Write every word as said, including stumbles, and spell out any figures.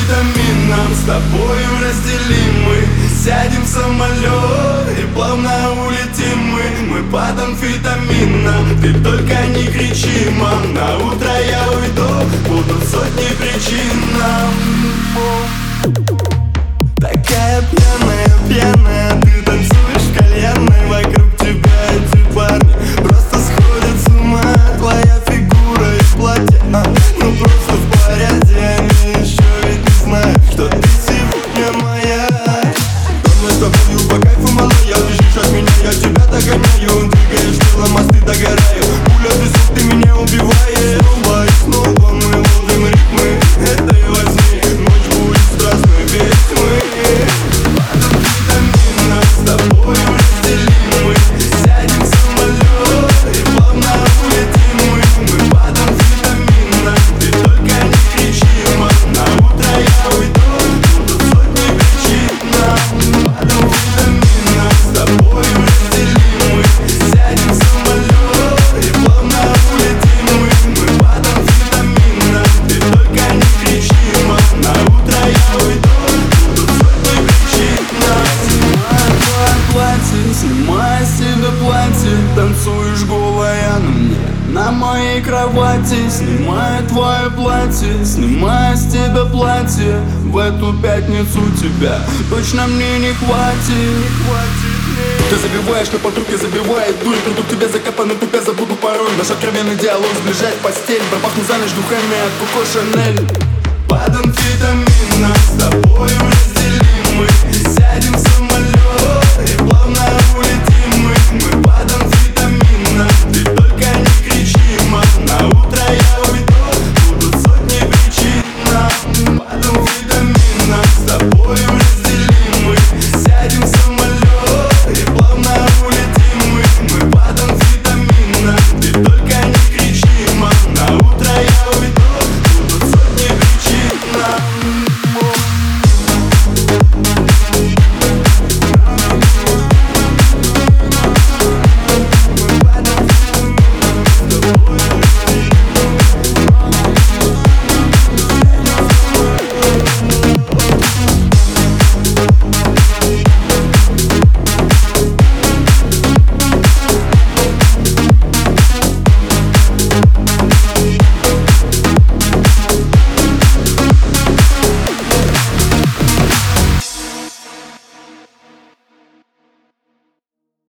амфетамином с тобою разделим мы. Сядем в самолет и плавно улетим мы. Мы под амфетамином, ты только не кричи, мам. На утро я уйду, будут сотни причин нам. Такая пьяная, пьяная, ты танцуешь в кальянной. Вокруг тебя эти парни просто сходят с ума. Твоя фигура и платье, а, ну просто в порядке. Они еще ведь не знают, что ты сегодня моя. Давно с тобою по кайфу, мало, я бежишь от меня, я тебя догоняю. Двигаешь телом, мосты догораю. Пуля, ты суп, ты меня убиваешь. Снова и снова мы ловим ритмы этой возьми. Ночь будет страстной, ведь мы под амфетамином с тобою разделим мы. Сядем в самолет и плавно улетим мы. Мы под амфетамином, ты только не кричи, мам. На утро я уйду, будут сотни причин нам. Под амфетамином с тобою разделим мы. Сядем в самолет и плавно улетим мы. Мы под амфетамином, ты только не кричи, мам. На утро я уйду, будут сотни причин нам. Снимай твое платье, снимай с себя платье. Танцуешь голая на мне, на моей кровати. Снимай твое платье, снимай с тебя платье. В эту пятницу тебя точно мне не хватит. Ты забиваешь, что под руки забивает дурь. Приду к тебе закопанный, тупя забуду пароль. Наш откровенный диалог сближает постель. Пропахну за ночь духами от Коко Шанель. Под амфетамином с тобою разделим.